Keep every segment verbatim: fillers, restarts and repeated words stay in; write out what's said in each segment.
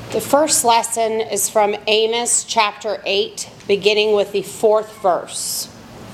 The first lesson is from Amos chapter eight, beginning with the fourth verse.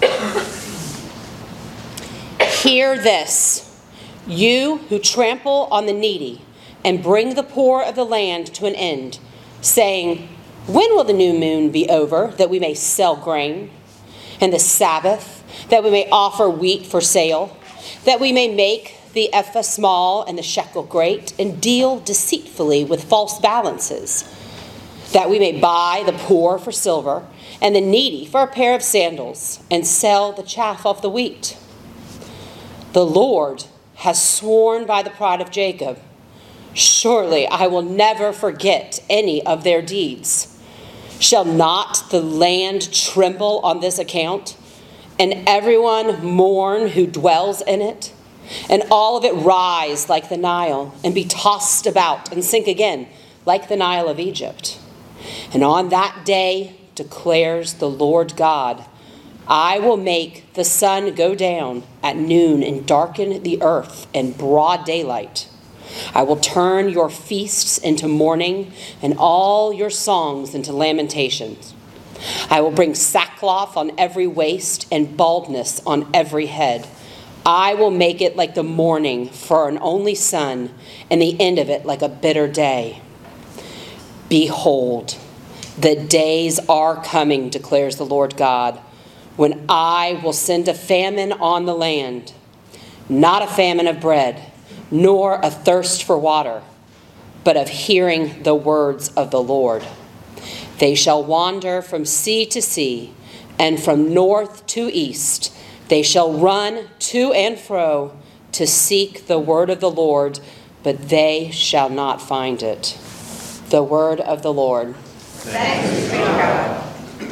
Hear this, you who trample on the needy and bring the poor of the land to an end, saying, when will the new moon be over, that we may sell grain? And the Sabbath, that we may offer wheat for sale, that we may make the ephah small and the shekel great, and deal deceitfully with false balances, that we may buy the poor for silver, and the needy for a pair of sandals, and sell the chaff of the wheat. The Lord has sworn by the pride of Jacob, surely I will never forget any of their deeds. Shall not the land tremble on this account, and everyone mourn who dwells in it? And all of it rise like the Nile, and be tossed about, and sink again like the Nile of Egypt. And on that day, declares the Lord God, I will make the sun go down at noon and darken the earth in broad daylight. I will turn your feasts into mourning and all your songs into lamentations. I will bring sackcloth on every waist and baldness on every head. I will make it like the morning for an only son, and the end of it like a bitter day. Behold, the days are coming, declares the Lord God, when I will send a famine on the land, not a famine of bread, nor a thirst for water, but of hearing the words of the Lord. They shall wander from sea to sea, and from north to east. They shall run to and fro to seek the word of the Lord, but they shall not find it. The word of the Lord. Thanks be to God.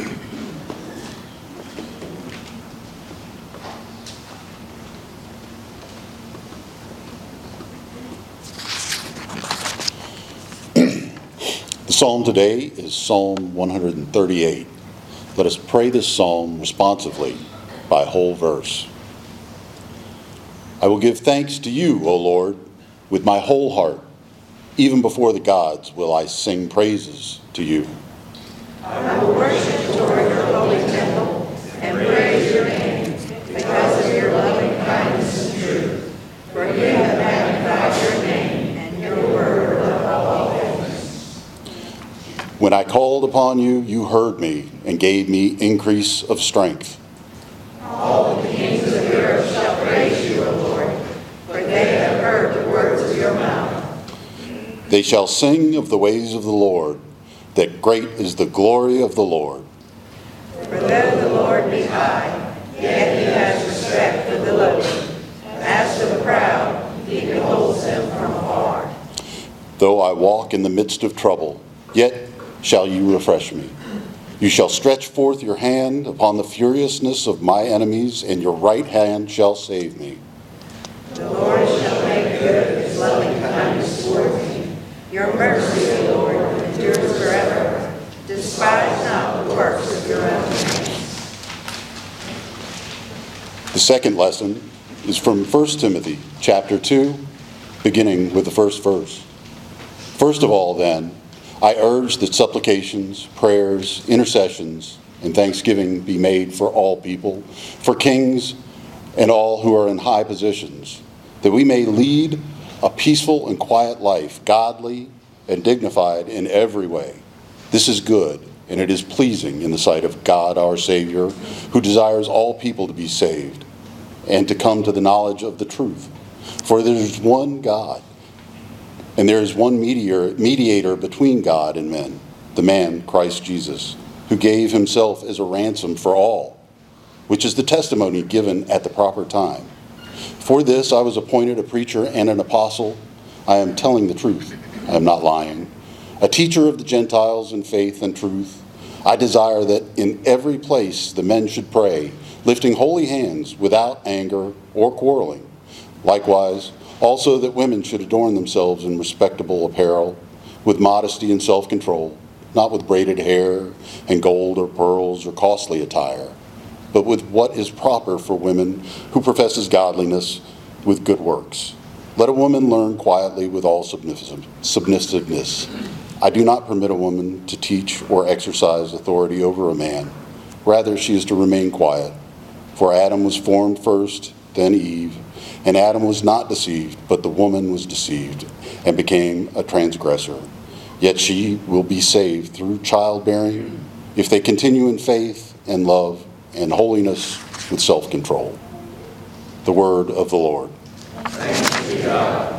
The psalm today is Psalm one thirty-eight. Let us pray this psalm responsively by whole verse. I will give thanks to you, O Lord, with my whole heart. Even before the gods will I sing praises to you. I will worship toward your holy temple and praise your name because of your loving kindness and truth. For you have magnified your name and your word above all things. When I called upon you, you heard me and gave me increase of strength. All the kings of the earth shall praise you, O Lord, for they have heard the words of your mouth. They shall sing of the ways of the Lord, that great is the glory of the Lord. For though the Lord be high, yet he has respect for the lowly. As for the proud, he beholds them from afar. Though I walk in the midst of trouble, yet shall you refresh me. You shall stretch forth your hand upon the furiousness of my enemies, and your right hand shall save me. The Lord shall make good his loving kindness toward me. Your mercy, O Lord, endures forever. Despise not the works of your own hands. The second lesson is from First Timothy chapter two, beginning with the first verse. First of all, then, I urge that supplications, prayers, intercessions, and thanksgiving be made for all people, for kings and all who are in high positions, that we may lead a peaceful and quiet life, godly and dignified in every way. This is good, and it is pleasing in the sight of God our Savior, who desires all people to be saved and to come to the knowledge of the truth. For there is one God, and there is one mediator, mediator between God and men, the man Christ Jesus, who gave himself as a ransom for all, which is the testimony given at the proper time. For this I was appointed a preacher and an apostle. I am telling the truth. I am not lying. A teacher of the Gentiles in faith and truth. I desire that in every place the men should pray, lifting holy hands without anger or quarreling. Likewise, also that women should adorn themselves in respectable apparel, with modesty and self-control, not with braided hair and gold or pearls or costly attire, but with what is proper for women who professes godliness with good works. Let a woman learn quietly with all submissiveness. I do not permit a woman to teach or exercise authority over a man. Rather, she is to remain quiet. For Adam was formed first, then Eve. And Adam was not deceived, but the woman was deceived and became a transgressor. Yet she will be saved through childbearing if they continue in faith and love and holiness with self-control. The word of the Lord. Thanks be to God.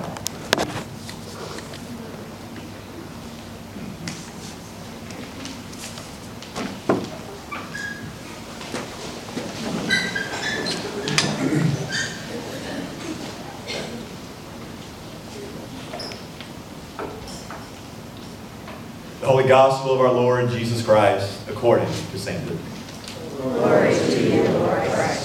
The Holy Gospel of our Lord Jesus Christ according to Saint Luke. Glory to you, Lord Christ.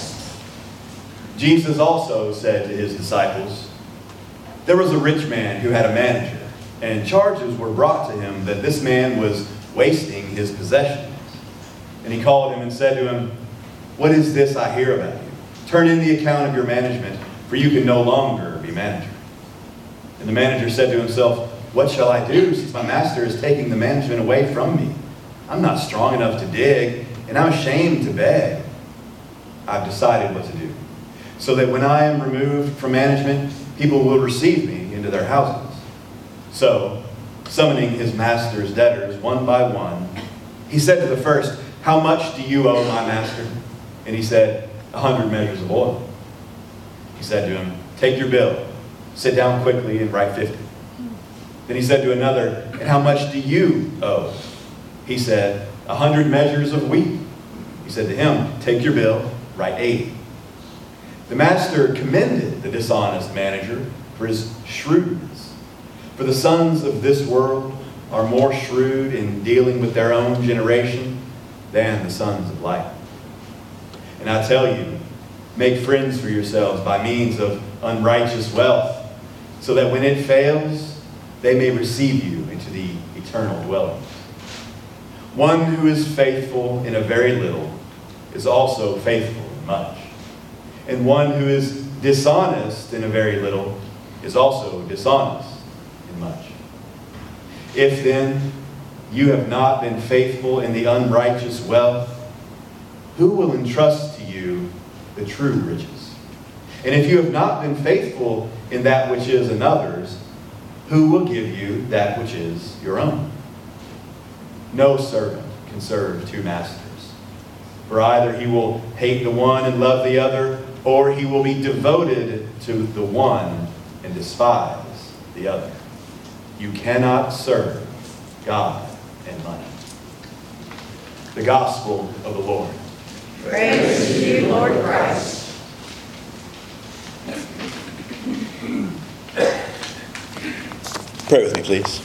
Jesus also said to his disciples, "There was a rich man who had a manager, and charges were brought to him that this man was wasting his possessions. And he called him and said to him, 'What is this I hear about you? Turn in the account of your management, for you can no longer be manager.' And the manager said to himself, 'What shall I do, since my master is taking the management away from me? I'm not strong enough to dig, and I'm ashamed to beg. I've decided what to do, so that when I am removed from management, people will receive me into their houses.' So, summoning his master's debtors one by one, he said to the first, 'How much do you owe my master?' And he said, 'A hundred measures of oil.' He said to him, 'Take your bill, sit down quickly and write fifty.' Then he said to another, 'And how much do you owe?' He said, 'A hundred measures of wheat.' He said to him, 'Take your bill, write eighty.' The master commended the dishonest manager for his shrewdness. For the sons of this world are more shrewd in dealing with their own generation than the sons of light. And I tell you, make friends for yourselves by means of unrighteous wealth, so that when it fails, they may receive you into the eternal dwellings. One who is faithful in a very little is also faithful in much. And one who is dishonest in a very little is also dishonest in much. If then you have not been faithful in the unrighteous wealth, who will entrust to you the true riches? And if you have not been faithful in that which is another's, who will give you that which is your own? No servant can serve two masters, for either he will hate the one and love the other, or he will be devoted to the one and despise the other. You cannot serve God and money." The Gospel of the Lord. Praise to you, Lord Christ. Pray with me, please.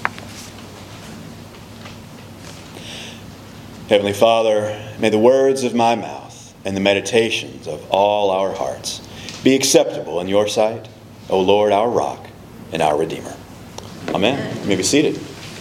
Heavenly Father, may the words of my mouth and the meditations of all our hearts be acceptable in your sight, O Lord, our rock and our Redeemer. Amen. You may be seated.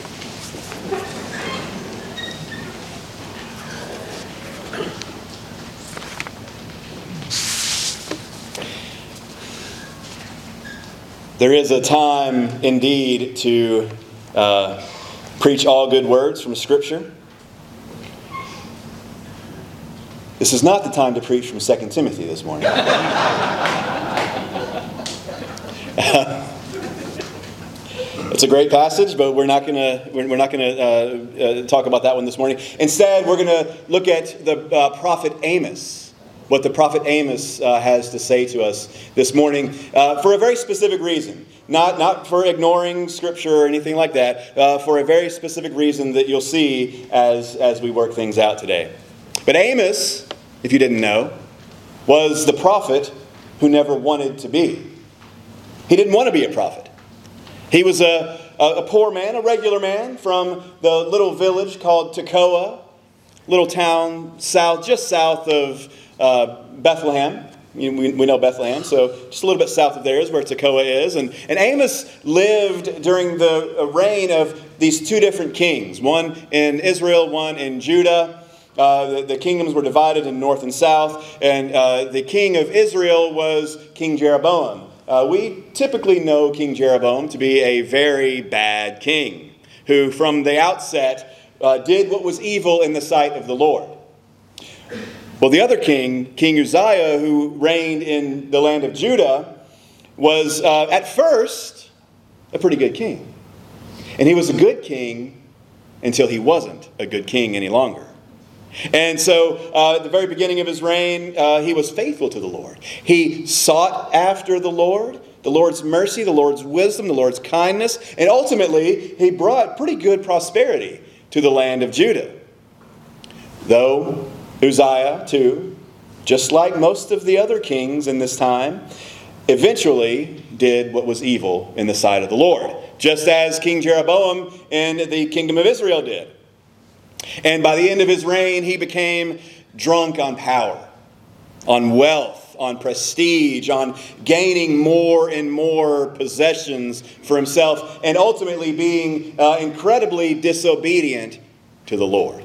There is a time indeed to uh, preach all good words from Scripture. This is not the time to preach from Second Timothy this morning. It's a great passage, but we're not going to we're not going to uh, uh, talk about that one this morning. Instead, we're going to look at the uh, prophet Amos, what the prophet Amos uh, has to say to us this morning, uh, for a very specific reason. Not not for ignoring Scripture or anything like that. Uh, for a very specific reason that you'll see as as we work things out today. But Amos, if you didn't know, was the prophet who never wanted to be. He didn't want to be a prophet. He was a, a poor man, a regular man from the little village called Tekoa, little town south, just south of uh, Bethlehem. We, we know Bethlehem, so just a little bit south of there is where Tekoa is. And, and Amos lived during the reign of these two different kings, one in Israel, one in Judah. Uh, the, the kingdoms were divided in north and south, and uh, the king of Israel was King Jeroboam. Uh, we typically know King Jeroboam to be a very bad king who from the outset uh, did what was evil in the sight of the Lord. Well, the other king, King Uzziah, who reigned in the land of Judah, was uh, at first a pretty good king. And he was a good king until he wasn't a good king any longer. And so uh, at the very beginning of his reign, uh, he was faithful to the Lord. He sought after the Lord, the Lord's mercy, the Lord's wisdom, the Lord's kindness, and ultimately he brought pretty good prosperity to the land of Judah. Though Uzziah, too, just like most of the other kings in this time, eventually did what was evil in the sight of the Lord, just as King Jeroboam in the kingdom of Israel did. And by the end of his reign, he became drunk on power, on wealth, on prestige, on gaining more and more possessions for himself, and ultimately being uh, incredibly disobedient to the Lord.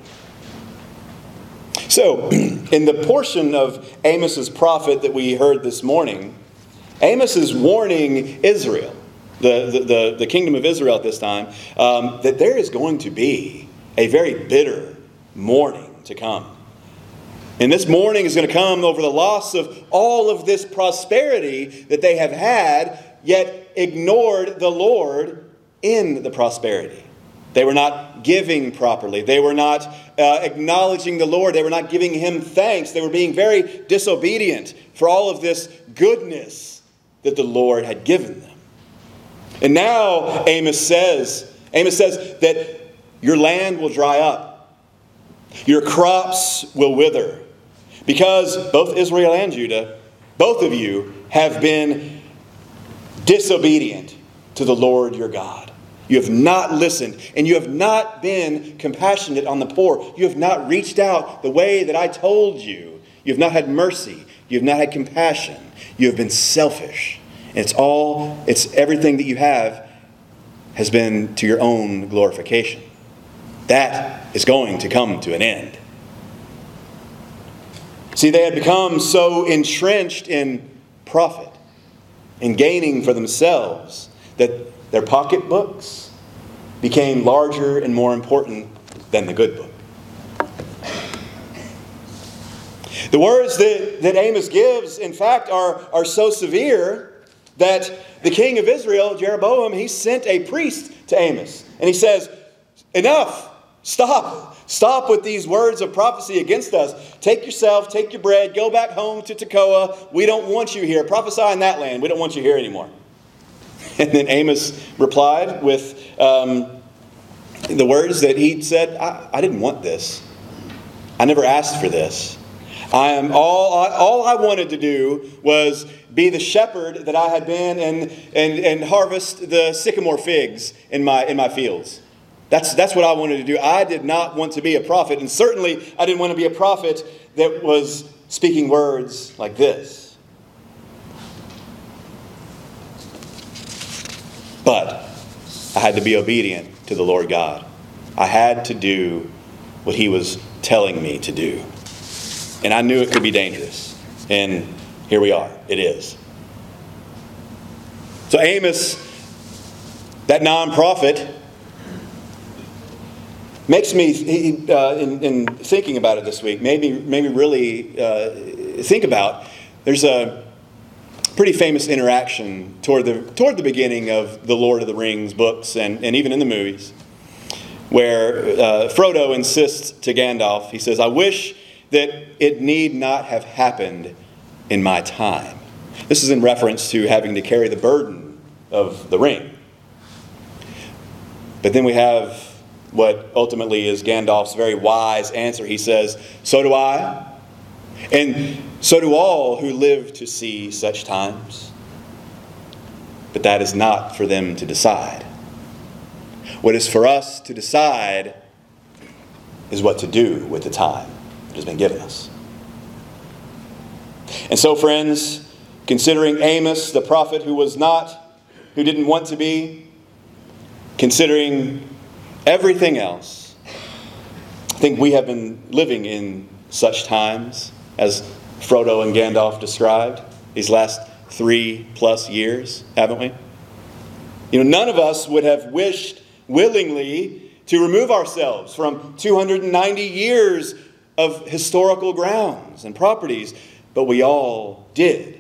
So, in the portion of Amos's prophet that we heard this morning, Amos is warning Israel, the, the, the, the kingdom of Israel at this time, um, that there is going to be a very bitter mourning to come. And this mourning is going to come over the loss of all of this prosperity that they have had, yet ignored the Lord in the prosperity. They were not giving properly. They were not uh, acknowledging the Lord. They were not giving Him thanks. They were being very disobedient for all of this goodness that the Lord had given them. And now Amos says, Amos says that your land will dry up. Your crops will wither. Because both Israel and Judah, both of you, have been disobedient to the Lord your God. You have not listened, and you have not been compassionate on the poor. You have not reached out the way that I told you. You have not had mercy. You have not had compassion. You have been selfish. And it's all, it's everything that you have has been to your own glorification. That is going to come to an end. See, they had become so entrenched in profit, in gaining for themselves, that their pocketbooks became larger and more important than the good book. The words that, that Amos gives, in fact, are, are so severe that the king of Israel, Jeroboam, he sent a priest to Amos. And he says, enough, stop. Stop with these words of prophecy against us. Take yourself, take your bread, go back home to Tekoa. We don't want you here. Prophesy in that land. We don't want you here anymore. And then Amos replied with um, the words that he said, I, I didn't want this. I never asked for this. I am all, I, all I wanted to do was be the shepherd that I had been and, and, and harvest the sycamore figs in my, in my fields. That's, that's what I wanted to do. I did not want to be a prophet. And certainly I didn't want to be a prophet that was speaking words like this. But I had to be obedient to the Lord God. I had to do what He was telling me to do. And I knew it could be dangerous. And here we are. It is. So Amos, that non-prophet, makes me, uh, in, in thinking about it this week, made me, made me really uh, think about, there's a pretty famous interaction toward the toward the beginning of the Lord of the Rings books and, and even in the movies, where uh, Frodo insists to Gandalf, he says, I wish that it need not have happened in my time. This is in reference to having to carry the burden of the ring. But then we have what ultimately is Gandalf's very wise answer. He says, so do I, and so do all who live to see such times. But that is not for them to decide. What is for us to decide is what to do with the time that has been given us. And so, friends, considering Amos, the prophet who was not, who didn't want to be, considering everything else, I think we have been living in such times as Frodo and Gandalf described these last three plus years, haven't we? You know, none of us would have wished willingly to remove ourselves from two hundred ninety years of historical grounds and properties, but we all did.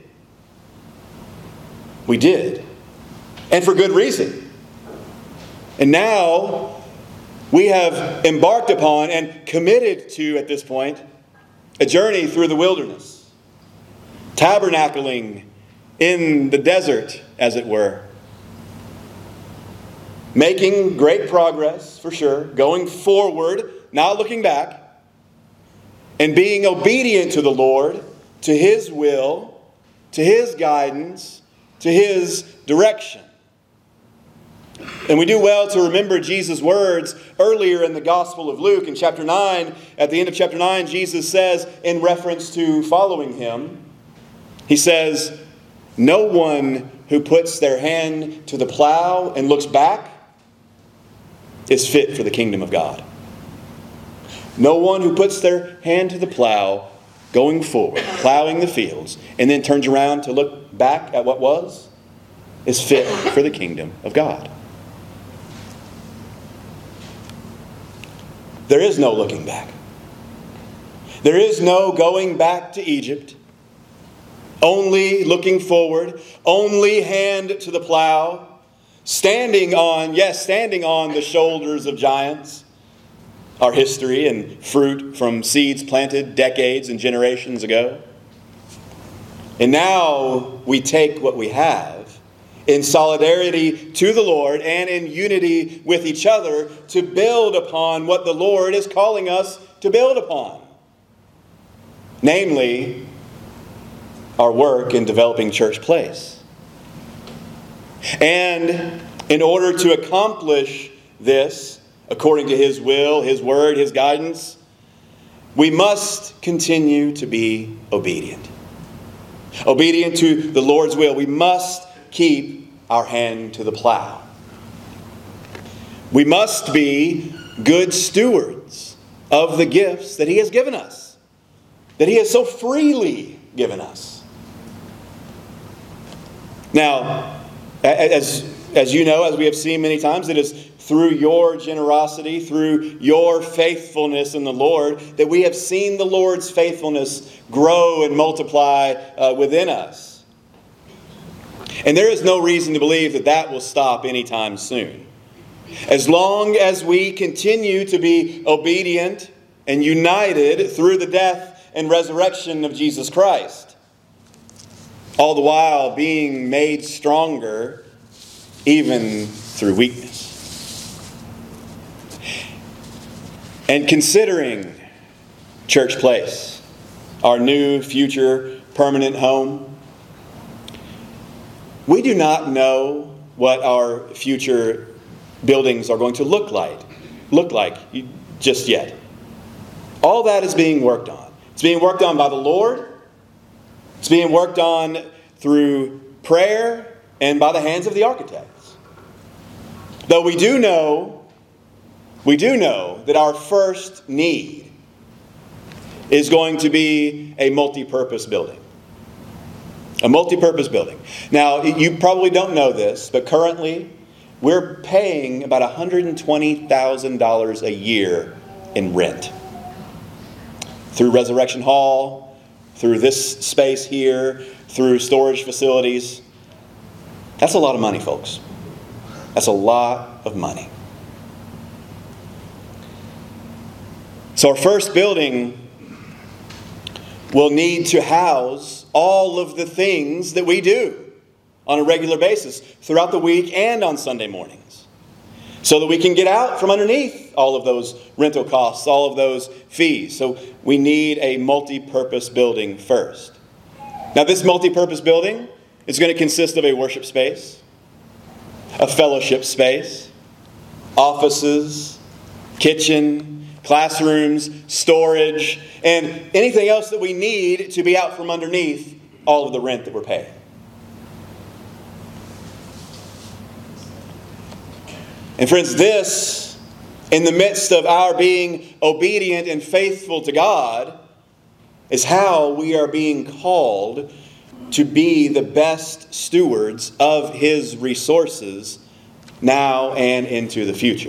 We did. And for good reason. And now we have embarked upon and committed to, at this point, a journey through the wilderness, tabernacling in the desert, as it were. Making great progress, for sure, going forward, not looking back, and being obedient to the Lord, to His will, to His guidance, to His direction. And we do well to remember Jesus' words earlier in the Gospel of Luke in chapter nine. At the end of chapter nine, Jesus says, in reference to following Him, He says, "No one who puts their hand to the plow and looks back is fit for the kingdom of God." No one who puts their hand to the plow, going forward, plowing the fields, and then turns around to look back at what was, is fit for the kingdom of God. There is no looking back. There is no going back to Egypt. Only looking forward, only hand to the plow, standing on, yes, standing on the shoulders of giants, our history and fruit from seeds planted decades and generations ago. And now we take what we have in solidarity to the Lord and in unity with each other to build upon what the Lord is calling us to build upon. Namely, our work in developing Church Place. And in order to accomplish this, according to His will, His word, His guidance, we must continue to be obedient. Obedient to the Lord's will. We must keep our hand to the plow. We must be good stewards of the gifts that He has given us, that He has so freely given us. Now, as, as you know, as we have seen many times, it is through your generosity, through your faithfulness in the Lord, that we have seen the Lord's faithfulness grow and multiply uh, within us. And there is no reason to believe that that will stop anytime soon. As long as we continue to be obedient and united through the death and resurrection of Jesus Christ, all the while being made stronger even through weakness. And considering Church Place, our new future permanent home, we do not know what our future buildings are going to look like, look like just yet. All that is being worked on. It's being worked on by the Lord. It's being worked on through prayer and by the hands of the architects. Though we do know, we do know that our first need is going to be a multi-purpose building. A multi-purpose building. Now, you probably don't know this, but currently we're paying about one hundred twenty thousand dollars a year in rent. Through Resurrection Hall, through this space here, through storage facilities. That's a lot of money, folks. That's a lot of money. So our first building will need to house all of the things that we do on a regular basis throughout the week and on Sunday mornings, so that we can get out from underneath all of those rental costs, all of those fees. So we need a multi-purpose building first. Now, this multi-purpose building is going to consist of a worship space, a fellowship space, offices, kitchen, classrooms, storage, and anything else that we need to be out from underneath all of the rent that we're paying. And friends, this, in the midst of our being obedient and faithful to God, is how we are being called to be the best stewards of His resources now and into the future.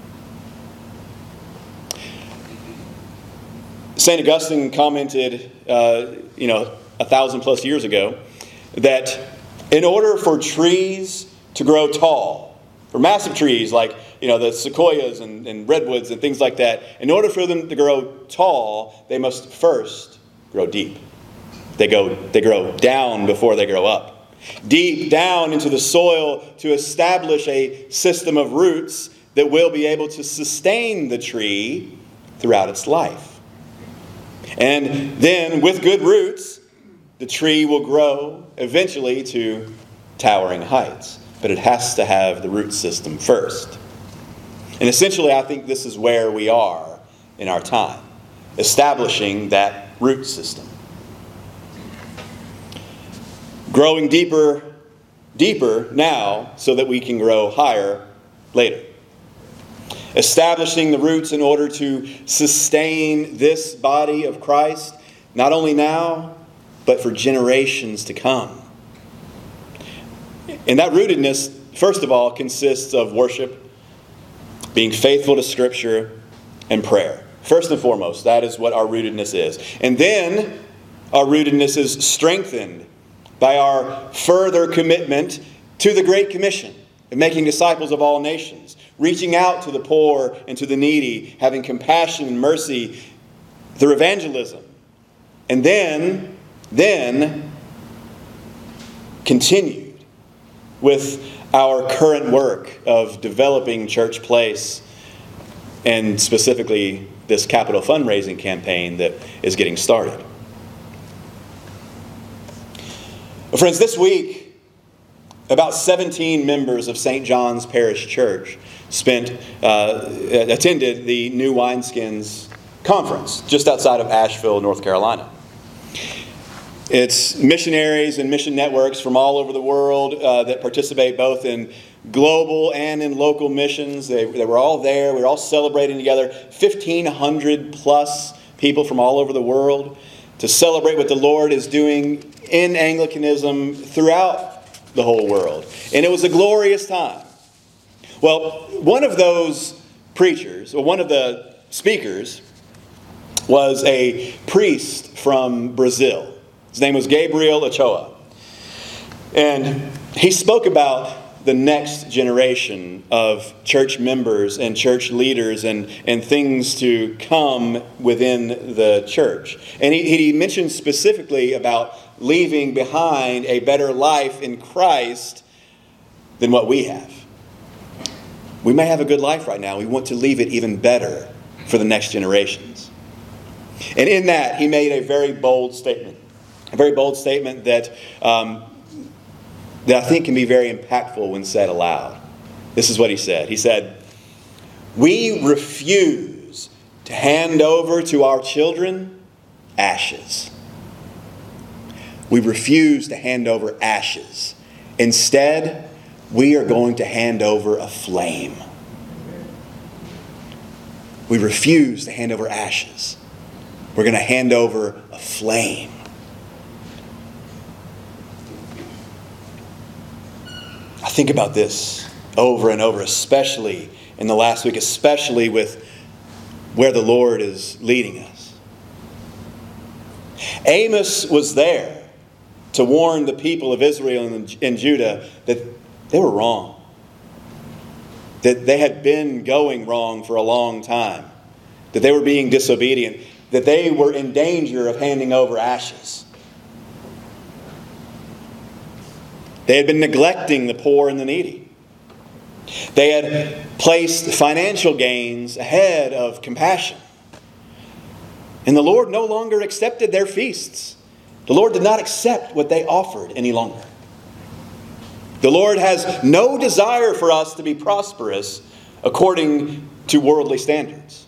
Saint Augustine commented, uh, you know, a thousand plus years ago, that in order for trees to grow tall, for massive trees like, you know, the sequoias and, and redwoods and things like that, in order for them to grow tall, they must first grow deep. They go, they grow down before they grow up. Deep down into the soil to establish a system of roots that will be able to sustain the tree throughout its life. And then with good roots, the tree will grow eventually to towering heights. But it has to have the root system first. And essentially, I think this is where we are in our time, establishing that root system. Growing deeper, deeper now so that we can grow higher later. Establishing the roots in order to sustain this body of Christ, not only now, but for generations to come. And that rootedness, first of all, consists of worship, being faithful to Scripture, and prayer. First and foremost, that is what our rootedness is. And then our rootedness is strengthened by our further commitment to the Great Commission of making disciples of all nations, reaching out to the poor and to the needy, having compassion and mercy through evangelism. And then, then, continued with our current work of developing Church Place, and specifically this capital fundraising campaign that is getting started. Well, friends, this week, about seventeen members of Saint John's Parish Church spent uh, attended the New Wineskins Conference just outside of Asheville, North Carolina. It's missionaries and mission networks from all over the world uh, that participate both in global and in local missions. They, they were all there. We were all celebrating together. fifteen hundred plus people from all over the world to celebrate what the Lord is doing in Anglicanism throughout the whole world. And it was a glorious time. Well, one of those preachers, or one of the speakers, was a priest from Brazil. His name was Gabriel Ochoa. And he spoke about the next generation of church members and church leaders and, and things to come within the church. And he, he mentioned specifically about leaving behind a better life in Christ than what we have. We may have a good life right now. We want to leave it even better for the next generations. And in that, he made a very bold statement. A very bold statement that, um, that I think can be very impactful when said aloud. This is what he said. He said, "We refuse to hand over to our children ashes. We refuse to hand over ashes. Instead, we are going to hand over a flame. We refuse to hand over ashes. We're going to hand over a flame." I think about this over and over, especially in the last week, especially with where the Lord is leading us. Amos was there to warn the people of Israel and, and Judah that they were wrong. That they had been going wrong for a long time. That they were being disobedient. That they were in danger of handing over ashes. They had been neglecting the poor and the needy. They had placed financial gains ahead of compassion. And the Lord no longer accepted their feasts. The Lord did not accept what they offered any longer. The Lord has no desire for us to be prosperous according to worldly standards.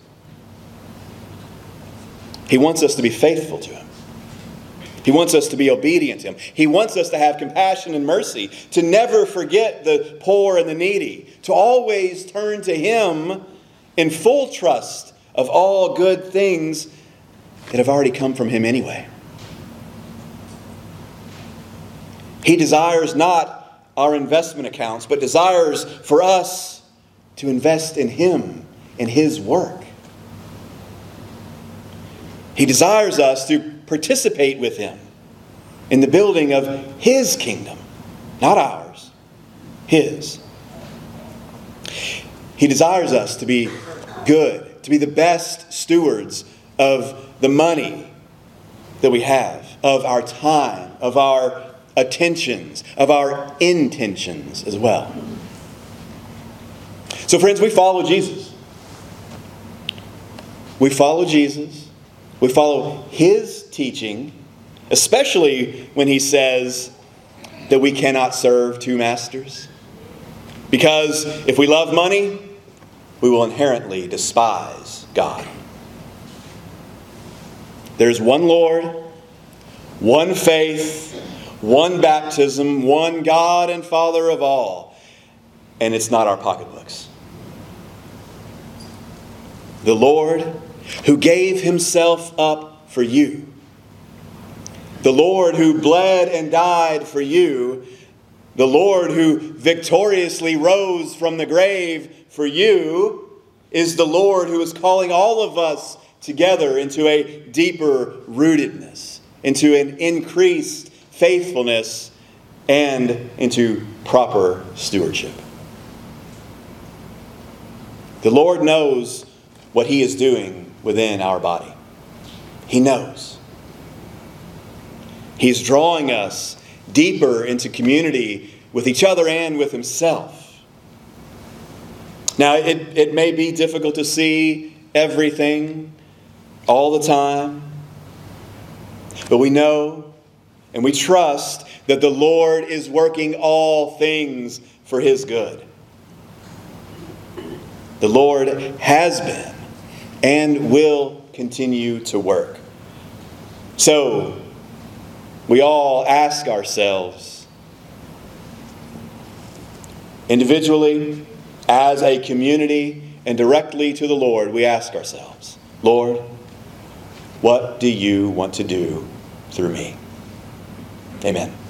He wants us to be faithful to Him. He wants us to be obedient to Him. He wants us to have compassion and mercy, to never forget the poor and the needy, to always turn to Him in full trust of all good things that have already come from Him anyway. He desires not our investment accounts, but desires for us to invest in Him and His work. He desires us to participate with Him in the building of His kingdom, not ours, His. He desires us to be good, to be the best stewards of the money that we have, of our time, of our attentions, of our intentions as well. So friends, we follow Jesus. We follow Jesus. We follow His teaching, especially when He says that we cannot serve two masters. Because if we love money, we will inherently despise God. There's one Lord, one faith, one baptism, one God and Father of all. And it's not our pocketbooks. The Lord who gave Himself up for you. The Lord who bled and died for you. The Lord who victoriously rose from the grave for you is the Lord who is calling all of us together into a deeper rootedness, into an increased faithfulness, and into proper stewardship. The Lord knows what He is doing within our body. He knows. He's drawing us deeper into community with each other and with Himself. Now, it, it may be difficult to see everything all the time, but we know and we trust that the Lord is working all things for His good. The Lord has been and will continue to work. So, we all ask ourselves, individually, as a community, and directly to the Lord, we ask ourselves, Lord, what do You want to do through me? Amen.